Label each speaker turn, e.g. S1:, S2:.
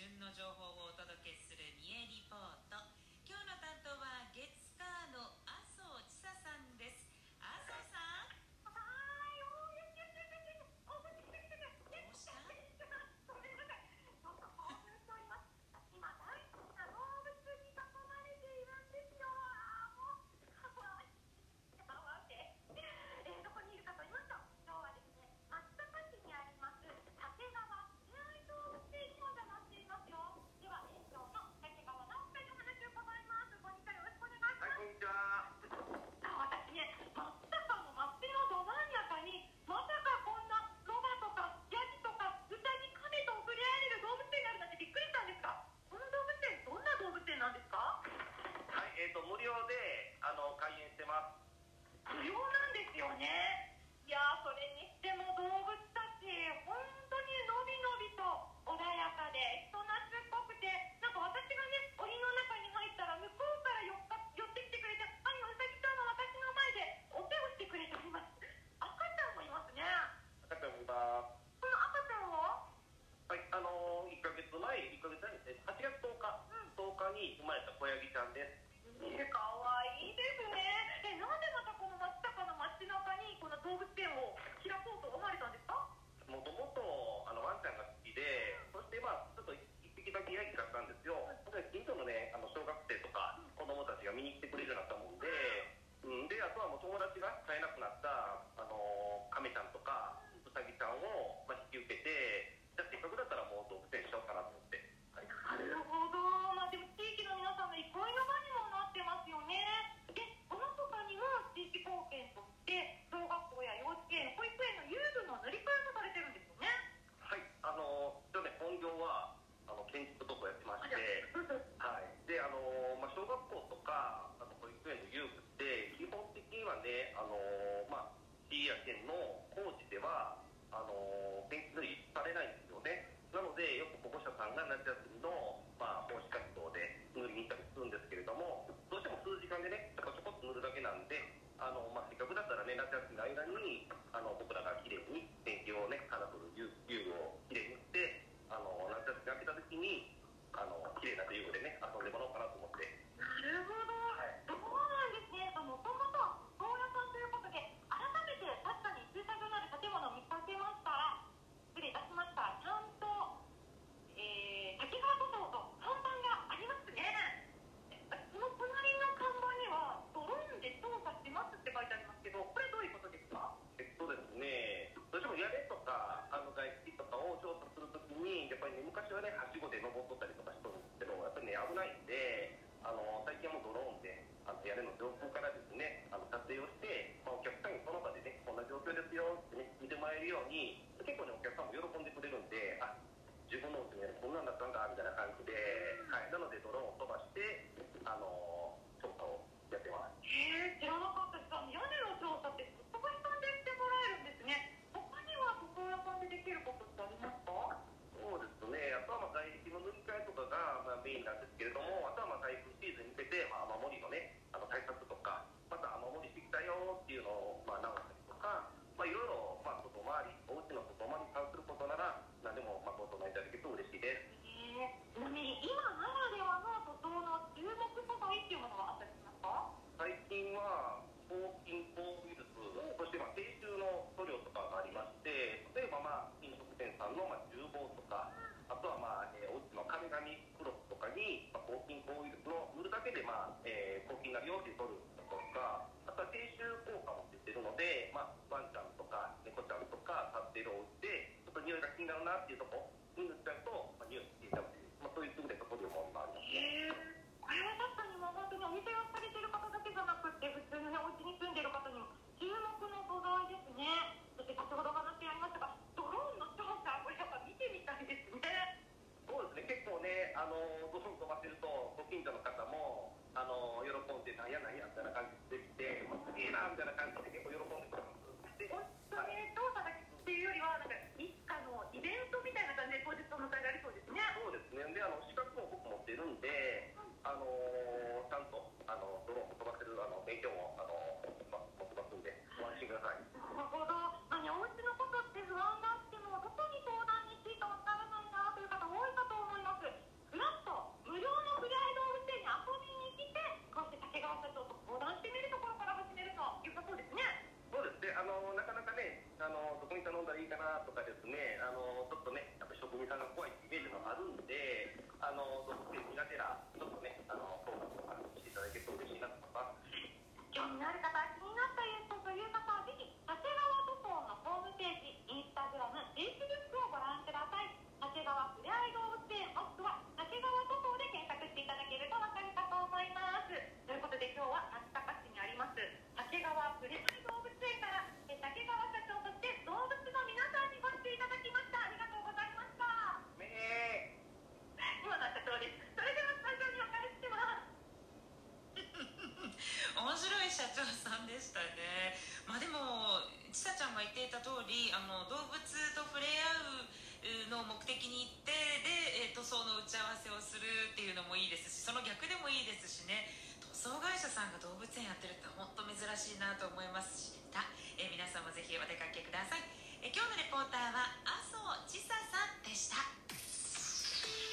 S1: 旬の情報をお届けする三重リポート。今日の担当は月火の麻生千沙さんです。麻生さん、どうした？
S2: 無料で開園してます。
S3: 無料なんですよね。いやそれにしても動物たち本当にのびのびと穏やかで人懐っこくて、なんか私がね檻の中に入ったら向こうから寄ってきてくれて、今うさぎちゃんが私の前でお手をしてくれております。赤ちゃんもいますね。
S2: 赤ちゃんもいます。
S3: この赤ちゃんは
S2: はい1ヶ月前ですね、8月10日、10日に生まれた子ヤギちゃんです。
S3: かわいいですね。なんでまたこの松阪の街中にこの動物園を開こうと思われたんですか？
S2: もともとワンちゃんが好きで、そしてちょっと一匹だけヤギ買ったんですよ。近所のね小学生とか子供たちが見に来てくれるようになったもんで、であとはもう友達が飼えなくなった亀ちゃんとかうさぎちゃんを引き受けて、じゃあせっかくだったらもう動物園しようかなと思って。
S3: なるほど。でも地域の皆さんの憩いの場にもなってますよね。でこの他にも地域貢献として小学校や幼稚園、保育園の遊具の塗り替えもされてるんですよね。
S2: はい、本業は建築とかやってまして、はい、で小学校とか保育園の遊具って基本的にはね市や県の工事ではペンキ塗りされないんですよね。なのでよく保護者さんが夏休みの奉仕活動で塗りに行ったりするんですけれども、どうしても数時間でねちょこちょこっと塗るだけなんで、せっかくだったらね夏休みの間に僕らがきれいにペンキをねカラフル遊具をきれいに塗って、夏休み明けた時にきれいな遊具でね遊んでもらおうかなと思って。
S3: なるほど、はい、そうなんですね。もともと宗谷さんということで、改めて確かに駐車場のある建物を見かけましたら、失礼いたしました、ちゃんと、滝川塗装と看板がありますね。その隣の看板にはドローンで調査しますって書いてありますけど、これどういうことですか？
S2: ですね、どうしても屋根とか外壁とかを調査するときにやっぱりね、昔はねはしごで登っとったりとかしてるんですけど、やっぱりね危ないんで、最近はもうドローンで屋根の上空からですね撮影をして、お客さんにその場でねこんな状況ですよってね見てもらえるように、結構ねお客さんも喜んでくれるんで、自分のうちにこんなんだったんだみたいな感じで、はい、なのでドローンを飛ばして調査をやってます。
S3: 知らなかったです。屋根の調査ってそこに飛んできてもらえるんですね。他にはここ屋さんでできることってありますか？
S2: そうですね、あとは外壁の塗り替えとかがメインなんですけれども、あとは台風シーズンに向けて雨漏りのね対策とか、また雨漏りしてきたよっていうのを直したりとか、いろいろ外回り、お家の外回りに関することなら何でもご相談いただけると嬉しいです。
S3: ちなみに今ならではの塗装の注目素材っていうものはあったりしますか？
S2: 最近は抗菌抗ウイルス、そして低臭の塗料とかがありまして、例えば飲食店さんの厨房とか、あとはお家の壁紙クロスとかに抗菌抗ウイルスの塗るだけで抗菌になるよっていう塗るとか、あとは低臭効果も出てるので、ワンちゃんとか猫ちゃんとか飼っているお家でちょっと匂いが気になるなっていうところに塗っちゃうと匂いが消えちゃうという、そういう優れた塗料もありますね。
S3: これは確かにもう本当にお店をされてる方だけじゃなくて、普通のねお家に住んでる方にも注目の素材ですね。そして先ほどお話ありましたが、ドローンの調査、これやっぱ見てみたいですね。
S2: そうですね、結構ねドローン飛ばせるとご近所の方も喜んでなんやなんやみたいな感じで来て、すげえなみたいな感じで結構喜んでくれます。
S3: 本当に調査だけっていうよりは、なんかいつかのイベントみたいな感じで当日お迎えがありそうですね。
S2: そうですね。で資格も僕持ってるんで、ちゃんとドローンを飛ばせる勉強も持ってまかなとかですね、ちょっとね、やっぱり職人さんが怖いってイメージがあるんで、動物園苦手な、ちょっとね、フォーカスとかしていただけると嬉しいなと思います。
S3: 興味のある方、気になったという方は、ぜひ、長谷川塗装のホームページ、インスタグラム、フェイスブックをご覧ください。長谷川ふれあい動物園、もしくは長谷川塗装で検索していただけると分かるかと思います。ということで、今日は松阪市にあります長谷川ふれあい動物園から、長谷川社長として動物の皆さんにご出演いただきました。ありがとうございました。今のは社長です。それではスタジオにお返しします。
S1: 面白い社長さんでしたね。まあでもちさちゃんが言っていた通り、動物と触れ合うのを目的に行ってで、塗装の打ち合わせをするっていうのもいいですし、その逆でもいいですしね。塗装会社さんが動物園やってるって本当珍しいなと思いました。皆さんもぜひお出かけください。